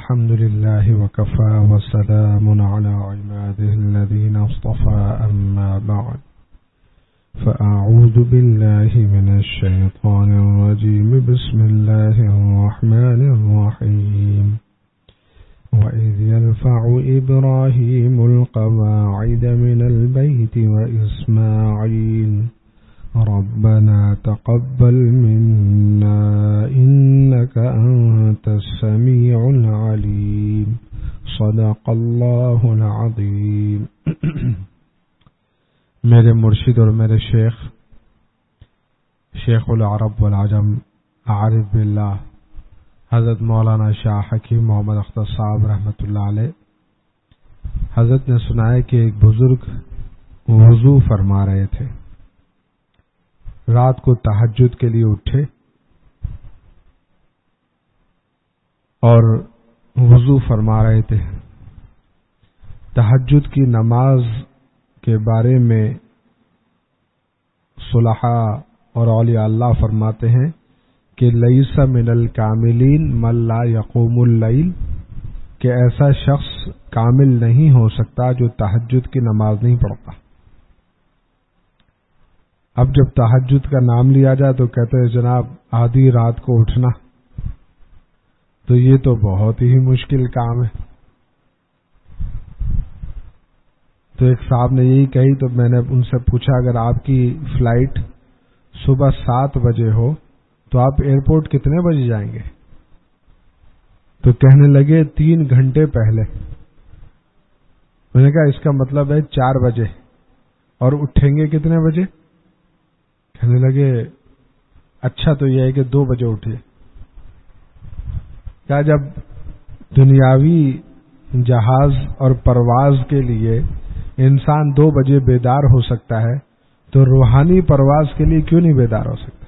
الحمد لله وكفى وسلام على عباده الذين اصطفى أما بعد فأعوذ بالله من الشيطان الرجيم بسم الله الرحمن الرحيم وإذ يرفع إبراهيم القواعد من البيت وإسماعيل ربنا تقبل منا إنك أنت السميع العليم صدق اللہ العظیم۔ میرے مرشد اور میرے شیخ العرب والعجم عارف باللہ حضرت مولانا شاہ حکیم محمد اختر صاحب رحمۃ اللہ علیہ، حضرت نے سنایا کہ ایک بزرگ وضو فرما رہے تھے، رات کو تہجد کے لیے اٹھے اور وضو فرما رہے تھے۔ تہجد کی نماز کے بارے میں صلحاء اور اولیاء اللہ فرماتے ہیں کہ لیس من الکاملین من لا یقوم اللیل، کہ ایسا شخص کامل نہیں ہو سکتا جو تہجد کی نماز نہیں پڑھتا۔ اب جب تہجد کا نام لیا جائے تو کہتے ہیں جناب آدھی رات کو اٹھنا، تو یہ تو بہت ہی مشکل کام ہے۔ تو ایک صاحب نے یہی کہی تو میں نے ان سے پوچھا اگر آپ کی فلائٹ صبح 7 بجے ہو تو آپ ایئرپورٹ کتنے بجے جائیں گے؟ تو کہنے لگے 3 گھنٹے پہلے۔ میں نے کہا اس کا مطلب ہے 4 بجے، اور اٹھیں گے کتنے بجے؟ کہنے لگے اچھا تو یہ ہے کہ 2 بجے اٹھے۔ کیا جب دنیاوی جہاز اور پرواز کے لیے انسان 2 بجے بیدار ہو سکتا ہے تو روحانی پرواز کے لیے کیوں نہیں بیدار ہو سکتا؟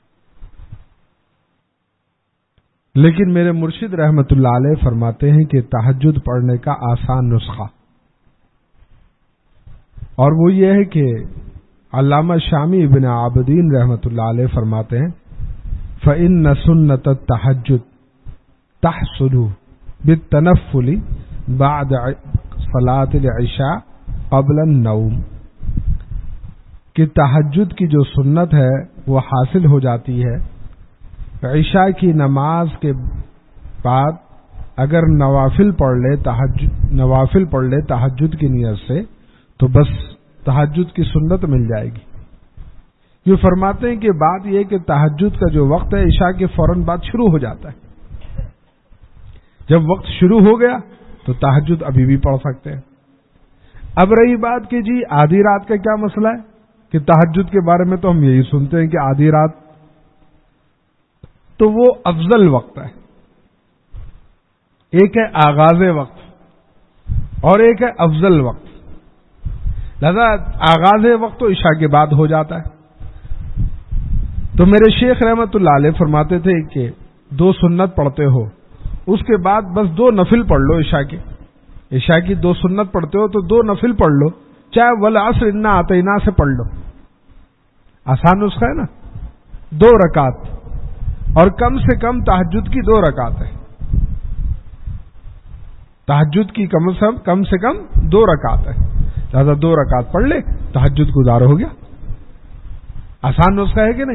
لیکن میرے مرشد رحمت اللہ علیہ فرماتے ہیں کہ تہجد پڑھنے کا آسان نسخہ، اور وہ یہ ہے کہ علامہ شامی ابن عابدین رحمت اللہ علیہ فرماتے ہیں فَإِنَّ سُنَّةَ التَّہجُّد تحصل بالتنفل بعد صلاة العشاء قبل النوم، کہ تہجد کی جو سنت ہے وہ حاصل ہو جاتی ہے عشاء کی نماز کے بعد اگر نوافل پڑھ لے تہجد کی نیت سے تو بس تہجد کی سنت مل جائے گی۔ یہ فرماتے ہیں کہ بات یہ کہ تہجد کا جو وقت ہے عشاء کے فوراً بعد شروع ہو جاتا ہے۔ جب وقت شروع ہو گیا تو تہجد ابھی بھی پڑھ سکتے ہیں۔ اب رہی بات کہ جی آدھی رات کا کیا مسئلہ ہے، کہ تہجد کے بارے میں تو ہم یہی سنتے ہیں کہ آدھی رات تو وہ افضل وقت ہے۔ ایک ہے آغاز وقت اور ایک ہے افضل وقت، لہذا آغاز وقت تو عشاء کے بعد ہو جاتا ہے۔ تو میرے شیخ رحمت اللہ علیہ فرماتے تھے کہ 2 سنت پڑھتے ہو، اس کے بعد بس 2 نفل پڑھ لو عشاء کی 2 سنت پڑھتے ہو تو 2 نفل پڑھ لو، چاہے والعصر انا اعطینا سے پڑھ لو۔ آسان نسخہ ہے نا، 2 رکعت، اور کم سے کم تہجد کی 2 رکعت ہے۔ تہجد کی کم سے کم 2 رکعت ہے، لہذا 2 رکعت پڑھ لے، تہجد گزار ہو گیا۔ آسان نسخہ ہے کہ نہیں؟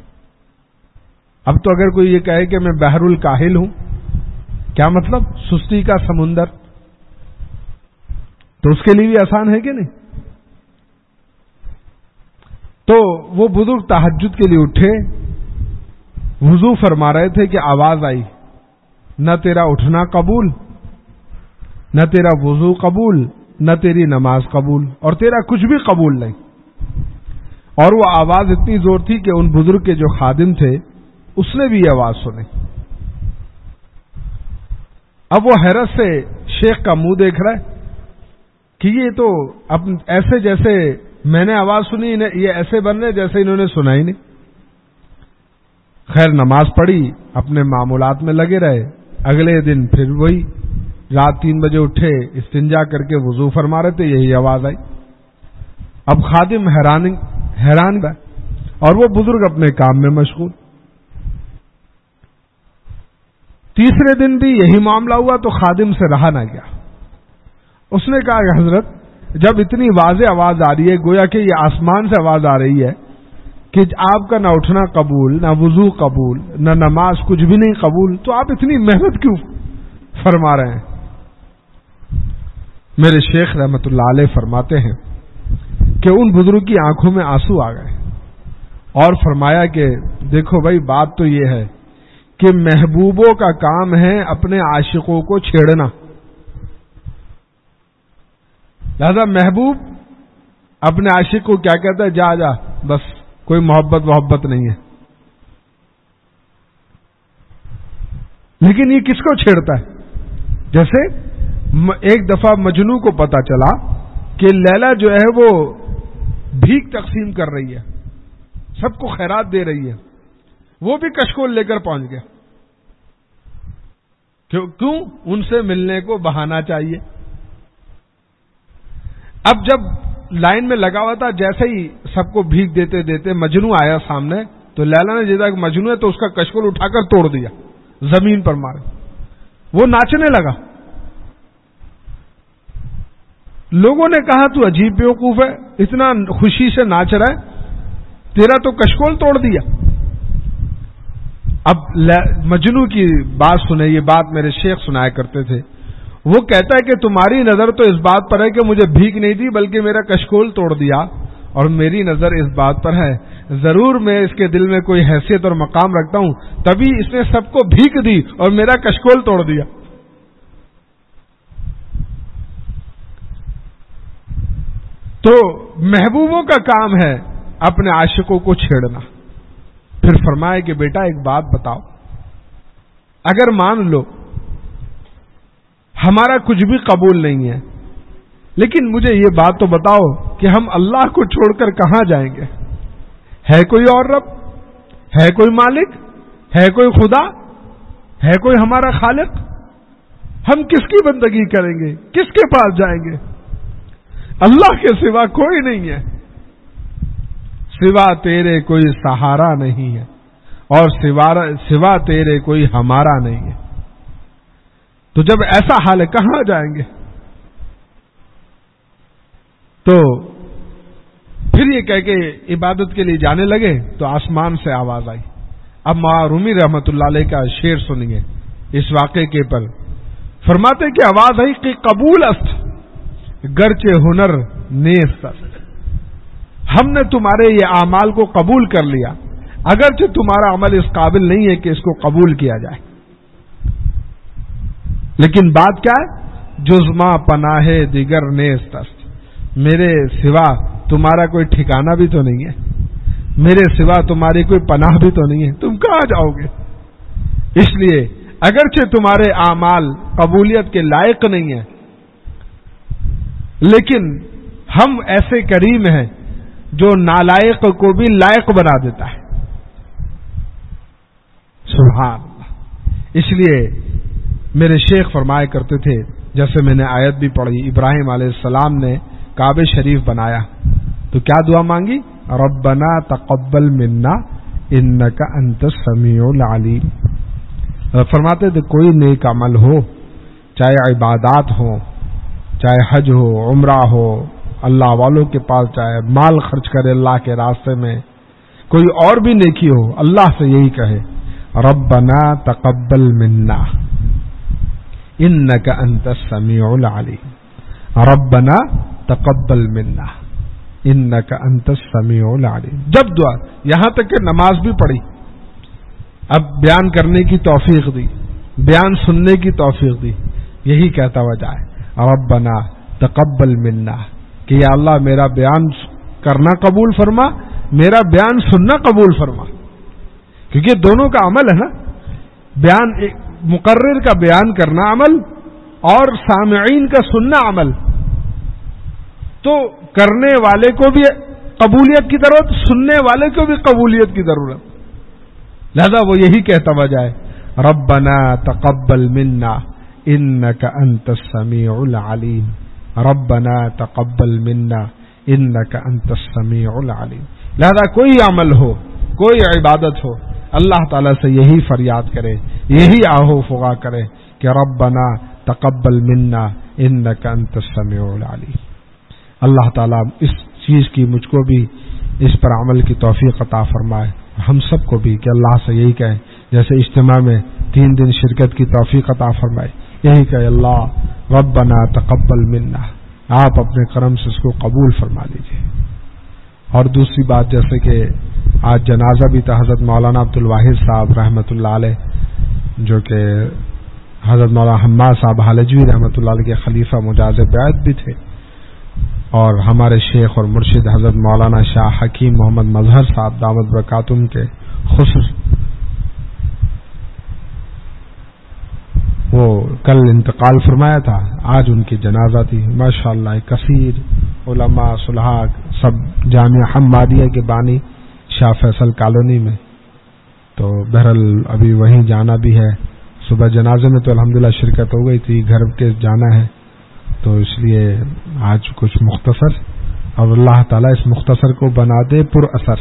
اب تو اگر کوئی یہ کہے کہ میں بحر الکاہل ہوں، کیا مطلب سستی کا سمندر، تو اس کے لیے بھی آسان ہے کہ نہیں؟ تو وہ بزرگ تہجد کے لیے اٹھے، وضو فرما رہے تھے کہ آواز آئی، نہ تیرا اٹھنا قبول، نہ تیرا وضو قبول، نہ تیری نماز قبول، اور تیرا کچھ بھی قبول نہیں۔ اور وہ آواز اتنی زور تھی کہ ان بزرگ کے جو خادم تھے اس نے بھی یہ آواز سنی۔ اب وہ حیرت سے شیخ کا منہ دیکھ رہا ہے کہ یہ تو اب ایسے جیسے میں نے آواز سنی، یہ ایسے بن رہے جیسے انہوں نے سنا ہی نہیں۔ خیر نماز پڑھی، اپنے معمولات میں لگے رہے۔ اگلے دن پھر وہی رات 3 بجے اٹھے، استنجا کر کے وضو فرما رہے تھے، یہی آواز آئی۔ اب خادم حیران گئے اور وہ بزرگ اپنے کام میں مشغول۔ تیسرے دن بھی یہی معاملہ ہوا تو خادم سے رہا نہ گیا. اس نے کہا کہ حضرت جب اتنی واضح آواز آ رہی ہے گویا کہ یہ آسمان سے آواز آ رہی ہے کہ آپ کا نہ اٹھنا قبول، نہ وضو قبول، نہ نماز، کچھ بھی نہیں قبول، تو آپ اتنی محنت کیوں فرما رہے ہیں؟ میرے شیخ رحمت اللہ علیہ فرماتے ہیں کہ ان بزرگ کی آنکھوں میں آنسو آ گئے اور فرمایا کہ دیکھو بھائی بات تو یہ ہے کہ محبوبوں کا کام ہے اپنے عاشقوں کو چھیڑنا. لہذا محبوب اپنے عاشق کو کیا کہتا ہے؟ جا جا، بس کوئی محبت نہیں ہے. لیکن یہ کس کو چھیڑتا ہے؟ جیسے ایک دفعہ مجنو کو پتا چلا کہ لیلا جو ہے وہ بھیک تقسیم کر رہی ہے، سب کو خیرات دے رہی ہے، وہ بھی کشکول لے کر پہنچ گیا. کیوں؟ ان سے ملنے کو بہانا چاہیے. اب جب لائن میں لگا ہوا تھا، جیسے ہی سب کو بھیک دیتے دیتے مجنو آیا سامنے تو لیلا نے جیسا کہ مجنو ہے تو اس کا کشکول اٹھا کر توڑ دیا، زمین پر مارے. وہ ناچنے لگا. لوگوں نے کہا تو عجیب بیوقوف ہے، اتنا خوشی سے ناچ رہا ہے، تیرا تو کشکول توڑ دیا. اب مجنو کی بات سنے، یہ بات میرے شیخ سنایا کرتے تھے. وہ کہتا ہے کہ تمہاری نظر تو اس بات پر ہے کہ مجھے بھیک نہیں دی بلکہ میرا کشکول توڑ دیا، اور میری نظر اس بات پر ہے ضرور میں اس کے دل میں کوئی حیثیت اور مقام رکھتا ہوں، تبھی اس نے سب کو بھیک دی اور میرا کشکول توڑ دیا. تو محبوبوں کا کام ہے اپنے عاشقوں کو چھیڑنا. پھر فرمائے کہ بیٹا ایک بات بتاؤ، اگر مان لو ہمارا کچھ بھی قبول نہیں ہے، لیکن مجھے یہ بات تو بتاؤ کہ ہم اللہ کو چھوڑ کر کہاں جائیں گے؟ ہے کوئی اور رب؟ ہے کوئی مالک؟ ہے کوئی خدا؟ ہے کوئی ہمارا خالق؟ ہم کس کی بندگی کریں گے؟ کس کے پاس جائیں گے؟ اللہ کے سوا کوئی نہیں ہے، سوا تیرے کوئی سہارا نہیں ہے، اور سوا تیرے کوئی ہمارا نہیں ہے. تو جب ایسا حال ہے کہاں جائیں گے؟ تو پھر یہ کہہ کے عبادت کے لیے جانے لگے تو آسمان سے آواز آئی. اب مولانا رومی رحمت اللہ علیہ کا شعر سنیے اس واقعے کے پر. فرماتے کہ آواز آئی کہ قبول است گرچہ ہنر نیست است، ہم نے تمہارے یہ اعمال کو قبول کر لیا اگرچہ تمہارا عمل اس قابل نہیں ہے کہ اس کو قبول کیا جائے. لیکن بات کیا ہے؟ جزما پناہ دیگر نیست است، میرے سوا تمہارا کوئی ٹھکانہ بھی تو نہیں ہے، میرے سوا تمہاری کوئی پناہ بھی تو نہیں ہے، تم کہاں جاؤ گے؟ اس لیے اگرچہ تمہارے اعمال قبولیت کے لائق نہیں ہیں، لیکن ہم ایسے کریم ہیں جو نالائق کو بھی لائق بنا دیتا ہے. سبحان اللہ. اس لیے میرے شیخ فرمایا کرتے تھے، جیسے میں نے آیت بھی پڑھی، ابراہیم علیہ السلام نے کعبہ شریف بنایا تو کیا دعا مانگی؟ ربنا تقبل منا انک انت السمیع العلیم. فرماتے تھے کوئی نیک عمل ہو، چاہے عبادات ہو، چاہے حج ہو، عمرہ ہو، اللہ والوں کے پاس چاہے مال خرچ کرے اللہ کے راستے میں، کوئی اور بھی نیکی ہو، اللہ سے یہی کہے ربنا تقبل منا انک انت السمیع العلیم. ربنا تقبل منا انک انت السمیع العلیم. جب دعا، یہاں تک کہ نماز بھی پڑھی، اب بیان کرنے کی توفیق دی، بیان سننے کی توفیق دی، یہی کہتا ہوا جائے ربنا تقبل منا کہ یا اللہ میرا بیان کرنا قبول فرما، میرا بیان سننا قبول فرما. کیونکہ دونوں کا عمل ہے نا، بیان مقرر کا بیان کرنا عمل اور سامعین کا سننا عمل. تو کرنے والے کو بھی قبولیت کی ضرورت، سننے والے کو بھی قبولیت کی ضرورت. لہذا وہ یہی کہتا ہوا جائے ربنا تقبل منا انک انت السمیع العلیم. ربنا تقبل منا انک انت السمیع العلیم. لہذا کوئی عمل ہو، کوئی عبادت ہو، اللہ تعالیٰ سے یہی فریاد کرے یہی آہو فغا کریں کہ ربنا تقبل منا انک انت السمیع العلیم۔ اللہ تعالیٰ اس چیز کی مجھ کو بھی اس پر عمل کی توفیق عطا فرمائے، ہم سب کو بھی، کہ اللہ سے یہی کہیں جیسے اجتماع میں 3 دن شرکت کی توفیق عطا فرمائے، یہی کہ اللہ ربنا تقبل منا، آپ اپنے کرم سے اس کو قبول فرما لیجیے۔ اور دوسری بات، جیسے کہ آج جنازہ بھی تھا حضرت مولانا عبد الواحد صاحب رحمۃ اللہ علیہ، جو کہ حضرت مولانا حماد صاحب حالجوی رحمۃ اللہ علیہ کے خلیفہ مجاز بیعت بھی تھے، اور ہمارے شیخ اور مرشد حضرت مولانا شاہ حکیم محمد مظہر صاحب دامت برکاتہم کے خصوص وہ کل انتقال فرمایا تھا، آج ان کی جنازہ تھی۔ ماشاءاللہ کثیر علماء صلحاء سب جامعہ حمادیہ کے بانی شاہ فیصل کالونی میں، تو بہرحال ابھی وہیں جانا بھی ہے۔ صبح جنازے میں تو الحمدللہ شرکت ہو گئی تھی، گھر کے جانا ہے، تو اس لیے آج کچھ مختصر، اور اللہ تعالیٰ اس مختصر کو بنا دے پر اثر،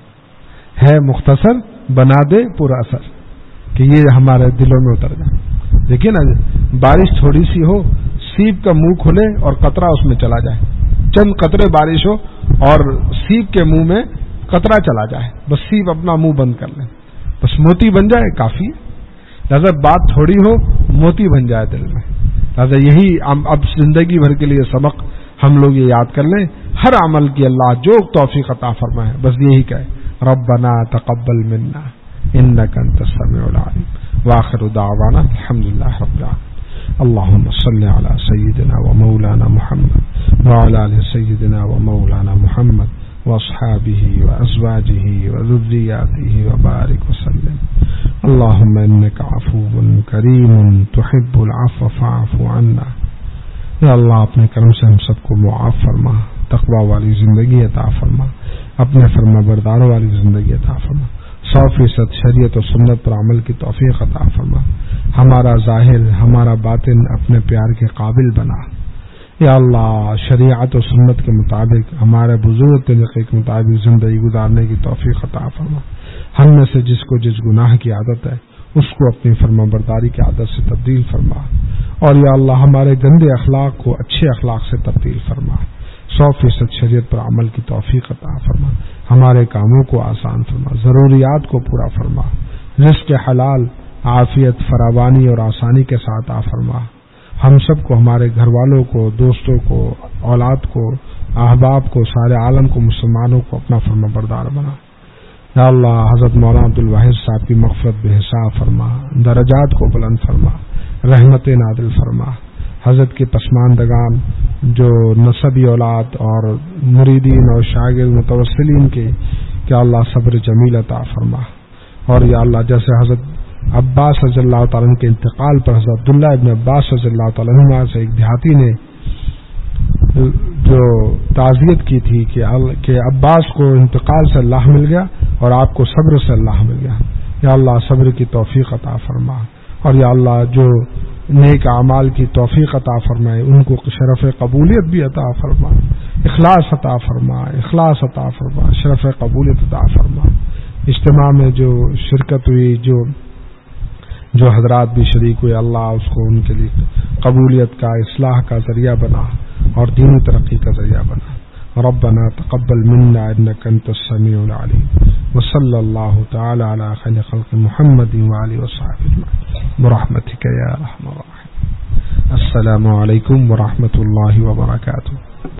ہے مختصر بنا دے پر اثر، کہ یہ ہمارے دلوں میں اتر جائے۔ دیکھیے نا، بارش تھوڑی سی ہو، سیب کا منہ کھلے اور قطرہ اس میں چلا جائے، چند قطرے بارش ہو اور سیب کے منہ میں قطرہ چلا جائے، بس سیب اپنا منہ بند کر لیں، بس موتی بن جائے کافی۔ لہذا بات تھوڑی ہو، موتی بن جائے دل میں۔ لہذا یہی اب زندگی بھر کے لیے سبق ہم لوگ یہ یاد کر لیں، ہر عمل کی اللہ جو توفیق عطا فرمائے، بس یہی کہے ربنا تقبل منا انک انت السمیع العلیم، وآخر دعوانا الحمدللہ رب العالمین۔ اللهم صل على سيدنا ومولانا محمد وعلى آل سيدنا ومولانا محمد واصحابه وازواجه وذرياته وبارك وسلم۔ اللهم انك عفو کریم تحب العفو فاعف عنا۔ یا اللہ اپنے کرم سے ہم سب کو معاف فرما، تقوی والی زندگی عطا فرما، اپنے فرما برداروں والی زندگی عطا فرما، 100% شریعت و سنت پر عمل کی توفیق عطا فرما، ہمارا ظاہر ہمارا باطن اپنے پیار کے قابل بنا۔ یا اللہ شریعت و سنت کے مطابق ہمارے بزرگ طریقے کے مطابق زندگی گزارنے کی توفیق عطا فرما۔ ہم میں سے جس کو جس گناہ کی عادت ہے اس کو اپنی فرما برداری کی عادت سے تبدیل فرما، اور یا اللہ ہمارے گندے اخلاق کو اچھے اخلاق سے تبدیل فرما، 100% شریعت پر عمل کی توفیق عطا فرما، ہمارے کاموں کو آسان فرما، ضروریات کو پورا فرما، رزق حلال عافیت فراوانی اور آسانی کے ساتھ عطا فرما، ہم سب کو، ہمارے گھر والوں کو، دوستوں کو، اولاد کو، احباب کو، سارے عالم کو، مسلمانوں کو اپنا فرما بردار بنا۔ یا اللہ حضرت مولانا عبد الواحد صاحب کی مغفرت بے حساب فرما، درجات کو بلند فرما، رحمت نازل فرما، حضرت کے پسماندگان جو نسبی اولاد اور مریدین اور شاگرد متوسلین کے، کہ اللہ صبر جمیل عطا فرما، اور یا اللہ جیسے حضرت عباس رضی اللہ تعالیٰ عنہ کے انتقال پر حضرت عبداللہ ابن عباس رضی اللہ تعالیٰ عنہ سے ایک دیہاتی نے جو تعزیت کی تھی کہ عباس کو انتقال سے اللہ مل گیا اور آپ کو صبر سے اللہ مل گیا، یا اللہ صبر کی توفیق عطا فرما، اور یا اللہ جو نیک اعمال کی توفیق عطا فرمائے ان کو شرف قبولیت بھی عطا فرما، اخلاص عطا فرما، اخلاص عطا فرما، شرف قبولیت عطا فرما۔ اجتماع میں جو شرکت ہوئی، جو حضرات بھی شریک ہوئے، اللہ اس کو ان کے لیے قبولیت کا، اصلاح کا ذریعہ بنا اور دینی ترقی کا ذریعہ بنا۔ ربنا تقبل منا انك انت السميع العليم، وصلى الله تعالى على خير خلق محمد وآله وصحبه اجمعين برحمتك يا ارحم الراحمين۔ السلام علیکم ورحمۃ اللہ وبرکاتہ۔